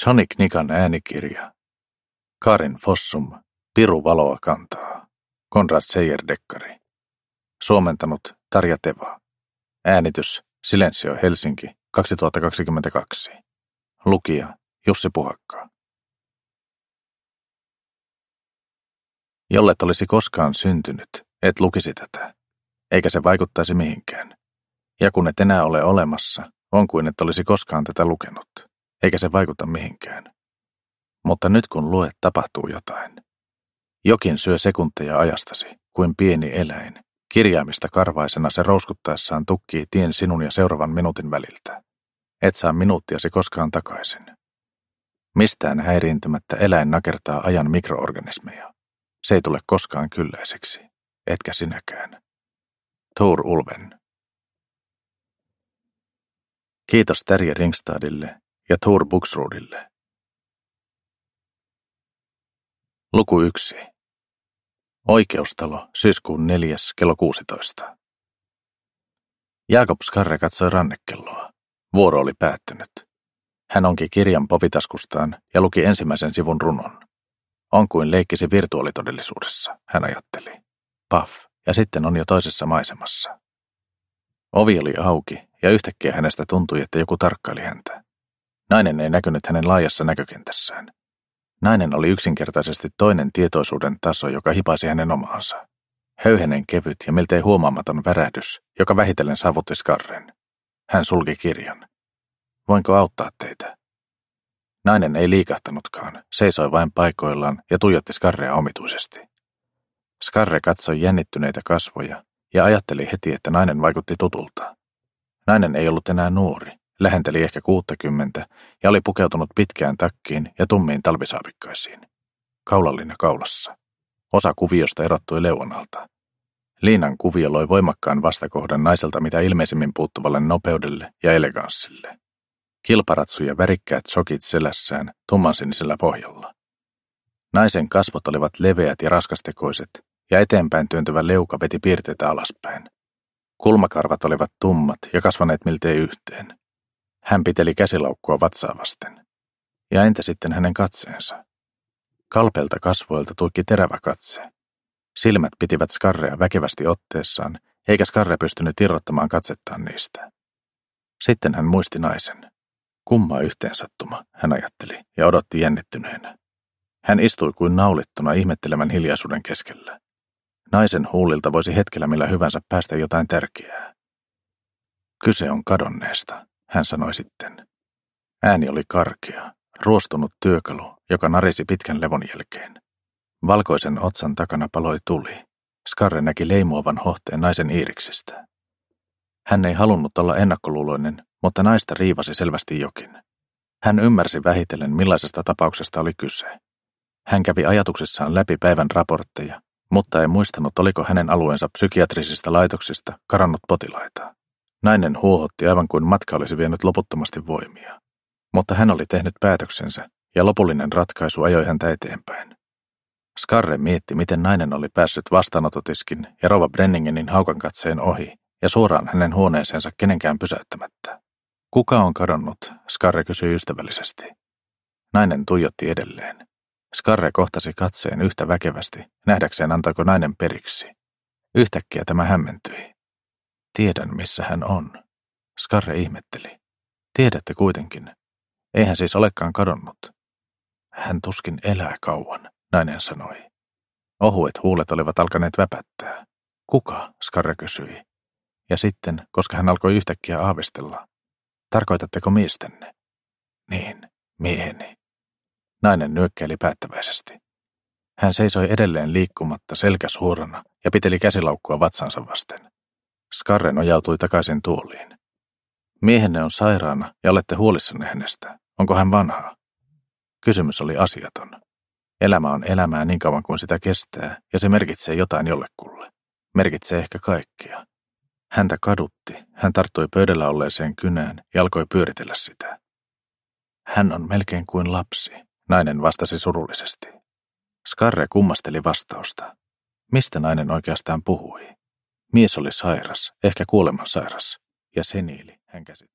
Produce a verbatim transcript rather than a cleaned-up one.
Johnny Knikan äänikirja. Karin Fossum, Piru valoa kantaa. Konrad Seyer-dekkari. Suomentanut Tarja Teva. Äänitys Silensio Helsinki kaksituhattakaksikymmentäkaksi. Lukija Jussi Puhakka. Jollet olisi koskaan syntynyt, et lukisi tätä, eikä se vaikuttaisi mihinkään. Ja kun et enää ole olemassa, on kuin et olisi koskaan tätä lukenut, eikä se vaikuta mihinkään. Mutta nyt kun luet, tapahtuu jotain. Jokin syö sekunteja ajastasi, kuin pieni eläin. Kirjaimista karvaisena se rouskuttaessaan tukkii tien sinun ja seuraavan minuutin väliltä. Et saa minuuttiasi koskaan takaisin. Mistään häiriintymättä eläin nakertaa ajan mikroorganismeja. Se ei tule koskaan kylläiseksi, etkä sinäkään. Tor Ulven. Kiitos Terje Ringstadille ja Tor Buxrudille. Luku yksi. Oikeustalo, syyskuun neljäs kello kuusitoista. Jaakob Skarre katsoi rannekelloa. Vuoro oli päättynyt. Hän onki kirjan povitaskustaan ja luki ensimmäisen sivun runon. On kuin leikkisi virtuaalitodellisuudessa, hän ajatteli. Paf, ja sitten on jo toisessa maisemassa. Ovi oli auki, ja yhtäkkiä hänestä tuntui, että joku tarkkaili häntä. Nainen ei näkynyt hänen laajassa näkökentässään. Nainen oli yksinkertaisesti toinen tietoisuuden taso, joka hipaisi hänen omaansa. Höyhenen kevyt ja miltei huomaamaton värähdys, joka vähitellen saavutti Skarren. Hän sulki kirjan. Voinko auttaa teitä? Nainen ei liikahtanutkaan, seisoi vain paikoillaan ja tuijotti Skarrea omituisesti. Skarre katsoi jännittyneitä kasvoja ja ajatteli heti, että nainen vaikutti tutulta. Nainen ei ollut enää nuori, lähenteli ehkä kuuttakymmentä ja oli pukeutunut pitkään takkiin ja tummiin talvisaapikkaisiin. Kaulallinen kaulassa. Osa kuviosta erottui leuanalta. Liinan kuvio loi voimakkaan vastakohdan naiselta mitä ilmeisimmin puuttuvalle nopeudelle ja eleganssille. Kilparatsu ja värikkäät sokit selässään tummansinisellä pohjalla. Naisen kasvot olivat leveät ja raskastekoiset, ja eteenpäin työntyvä leuka veti piirteitä alaspäin. Kulmakarvat olivat tummat ja kasvaneet miltei yhteen. Hän piteli käsilaukkua vatsaa vasten. Ja entä sitten hänen katseensa? Kalpeilta kasvoilta tuikki terävä katse. Silmät pitivät Skarrea väkevästi otteessaan, eikä Skarre pystynyt irrottamaan katsettaan niistä. Sitten hän muisti naisen. Kumma yhteensattuma, hän ajatteli ja odotti jännittyneenä. Hän istui kuin naulittuna ihmettelemän hiljaisuuden keskellä. Naisen huulilta voisi hetkellä millä hyvänsä päästä jotain tärkeää. Kyse on kadonneesta, hän sanoi sitten. Ääni oli karkea, ruostunut työkalu, joka narisi pitkän levon jälkeen. Valkoisen otsan takana paloi tuli. Skarre näki leimuavan hohteen naisen iiriksistä. Hän ei halunnut olla ennakkoluuloinen, mutta naista riivasi selvästi jokin. Hän ymmärsi vähitellen, millaisesta tapauksesta oli kyse. Hän kävi ajatuksissaan läpi päivän raportteja, mutta ei muistanut, oliko hänen alueensa psykiatrisista laitoksista karannut potilaita. Nainen huohotti aivan kuin matka olisi vienyt loputtomasti voimia. Mutta hän oli tehnyt päätöksensä, ja lopullinen ratkaisu ajoi häntä eteenpäin. Skarre mietti, miten nainen oli päässyt vastaanototiskin ja rouva Brenningenin haukankatseen ohi, ja suoraan hänen huoneeseensa kenenkään pysäyttämättä. Kuka on kadonnut? Skarre kysyi ystävällisesti. Nainen tuijotti edelleen. Skarre kohtasi katseen yhtä väkevästi, nähdäkseen antaako nainen periksi. Yhtäkkiä tämä hämmentyi. Tiedän, missä hän on. Skarre ihmetteli. Tiedätte kuitenkin. Eihän siis olekaan kadonnut. Hän tuskin elää kauan, nainen sanoi. Ohuet huulet olivat alkaneet väpättää. Kuka? Skarre kysyi. Ja sitten, koska hän alkoi yhtäkkiä aavistella. Tarkoitatteko miestänne? Niin, mieheni. Nainen nyökkäili päättäväisesti. Hän seisoi edelleen liikkumatta selkä suorana ja piteli käsilaukkua vatsansa vasten. Skarre nojautui takaisin tuoliin. Miehenne on sairaana ja olette huolissanne hänestä. Onko hän vanha? Kysymys oli asiaton. Elämä on elämää niin kauan kuin sitä kestää ja se merkitsee jotain jollekulle. Merkitsee ehkä kaikkea. Häntä kadutti, hän tarttui pöydällä olleeseen kynään ja alkoi pyöritellä sitä. Hän on melkein kuin lapsi, nainen vastasi surullisesti. Skarre kummasteli vastausta. Mistä nainen oikeastaan puhui? Mies oli sairas, ehkä kuolemansairas, ja seniili, hän käsitti.